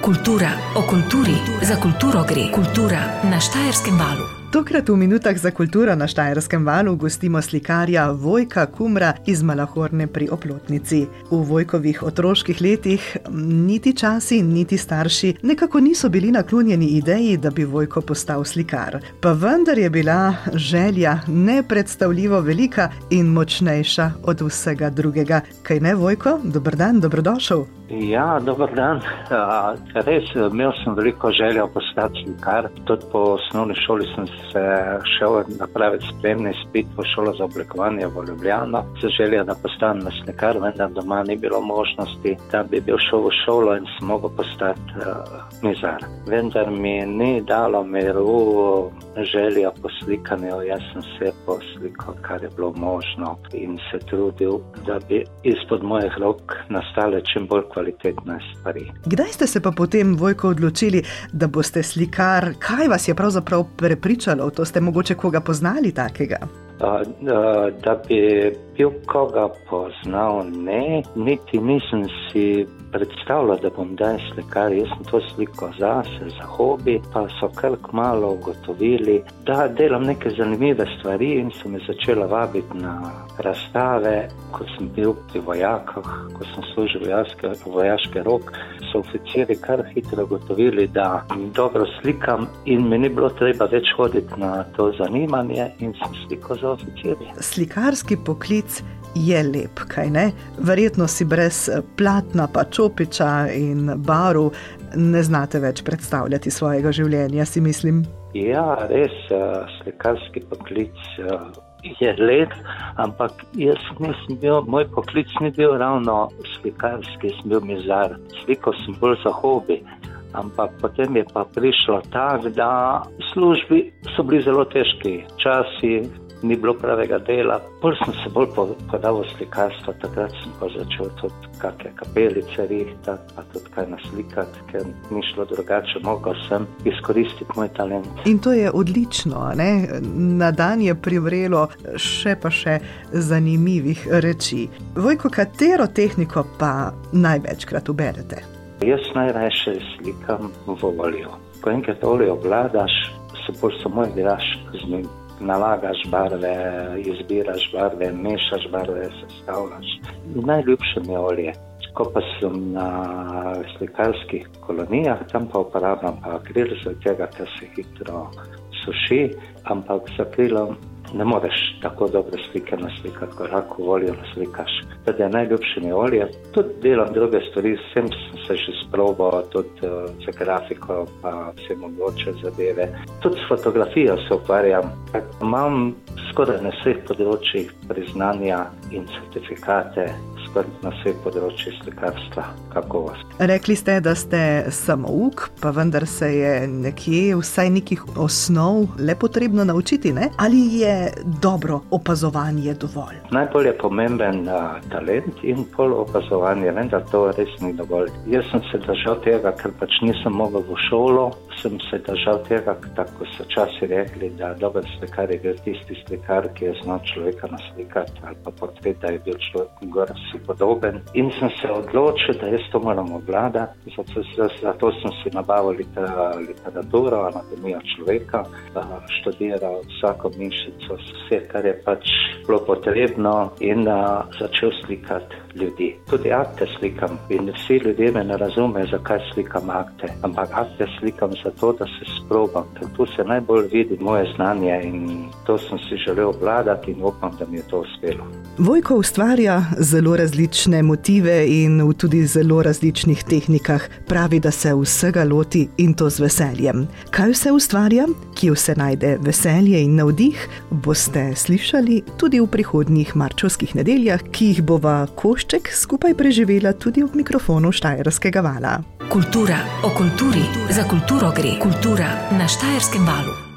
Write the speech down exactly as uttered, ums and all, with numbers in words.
Kultura, o kulturi, za kulturo gre. Kultura na Štajerskem valu. Tokrat v minutah za kulturo na Štajerskem valu gostimo slikarja Vojka Kumra iz Malahorne pri Oplotnici. V Vojkovih otroških letih niti časi, niti starši nekako niso bili naklonjeni ideji, da bi Vojko postal slikar. Pa vendar je bila želja nepredstavljivo velika in močnejša od vsega drugega. Kaj ne, Vojko? Dober dan, dobrodošel. Ja, dober dan. Res, imel sem veliko željo postati slikar. Tudi po osnovni šoli sem se šel napraviti spremni izpit v šolo za oblikovanje v Ljubljano. Z željo, da postanem slikar, vendar doma ni bilo možnosti, da bi bil šel v šolo in sem mogel postati uh, mizar. Vendar mi ni dalo miru želja po slikanju. Jaz sem se poslikal, kar je bilo možno in se trudil, da bi izpod mojih rok nastale čim bolj kvalitetne stvari. Kdaj ste se pa potem, Vojko, odločili, da boste slikar? Kaj vas je pravzaprav prepričalo? To ste mogoče koga poznali takega? Uh, uh, da bi bil koga poznal, ne, niti nisem si predstavljal, da bom danes slikar. Jaz sem to sliko zase, za hobi, pa so kar kmalu ugotovili, da delam neke zanimive stvari in so me začela vabiti na razstave. Ko sem bil pri vojakah, ko sem služil vojaške, vojaške rok, so oficiri kar hitro ugotovili, da dobro slikam in mi ni bilo treba več hoditi na to zanimanje in sem slikal za oficirje. Slikarski poklic je lep, kaj ne? Verjetno si brez platna pa čopiča in barv ne znate več predstavljati svojega življenja, si mislim. Ja, res, slikarski poklic je lep, ampak jaz nisem bil, moj poklic ni bil ravno slikarski, sem bil mizar. Slikal sem bolj za hobi. Ampak potem je pa prišlo tak, da službi so bili zelo težki časi, ni bilo pravega dela. Bolj sem se bolj podal v slikarstvo, takrat sem pa začel tudi kakšne kapelice rihtati, pa tudi kaj naslikati, ker ni šlo drugače, mogel sem izkoristiti moj talent. In to je odlično, ne? Na dan je privrelo še pa še zanimivih reči. Vojko, katero tehniko pa največkrat uberete? Jaz najrajše slikam v olju. Ko enkrat olje obvladaš, se bolj samo igraš z njim. Nalagaš barve, izbiraš barve, mešaš barve, sestavljaš. Najljubše mi je olje. Ko pa sem na slikarskih kolonijah, tam pa uporabljam pa akril, zaradi tega, ker se hitro suši, ampak z akrilom ne moreš tako dobre slike naslikati, ko lahko v olju naslikaš. Teda je najljubše mi olje. Tudi delam druge stvari, vsem sem se že sprobal, tudi uh, za grafiko, pa vse mogoče zadeve. Tudi s fotografijo se ukvarjam. Imam skoraj na vseh področjih priznanja in certifikate, skoraj na vseh področjih slikarstva, kakovost. Rekli ste, da ste samouk, pa vendar se je nekje vsaj nekih osnov le potrebno naučiti, ne? Ali je dobro opazovanje dovolj? Najbolj je pomemben uh, talent in pol opazovanje, vendar to res ni dovolj. Jaz sem se držal tega, ker pač nisem mogel v šolo, sem se držal tega, tako so časi rekli, da dober slikar je bil tisti slikar, ki je znal človeka naslikati ali pa portret, da je bil človek gor si podoben. In sem se odločil, da jaz to moram obvladati, zato, zato sem si nabavil literaturo, anatomijo človeka, študiral vsako mišico, vse, kar je pač bilo potrebno in a, začel slikati ljudi. Tudi akte slikam in vsi ljudje me ne razumejo, zakaj slikam akte, ampak akte slikam zato, da se sprobam, ker tu se najbolj vidi moje znanje in to sem si želel obvladati in upam, da mi je to uspelo. Vojko ustvarja zelo različne motive in v tudi zelo različnih tehnikah. Pravi, da se vsega loti in to z veseljem. Kaj vse ustvarja, kje vse najde veselje in navdih, boste slišali tudi v prihodnjih marčevskih nedeljah, ki jih bova košček skupaj preživela tudi ob mikrofonu Štajerskega vala. Kultura, o kulturi, za kulturo gre. Kultura na Štajerskem valu.